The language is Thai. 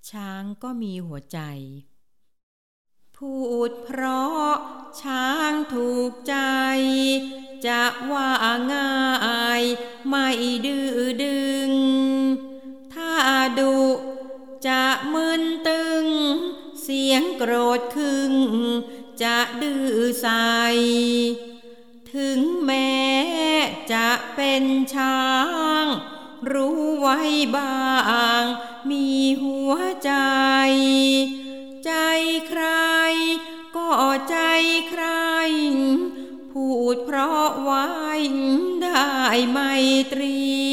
ช้างก็มีหัวใจพูดเพราะช้างถูกใจจะว่าง่ายไม่ดื้อดึงถ้าดุจะมึนตึงเสียงโกรธคึงจะดื้อใส่ถึงแม้จะเป็นช้างรู้ไว้บ้างมีหัวใจใจใครก็ใจใครพูดเพราะไว้ได้ไมตรี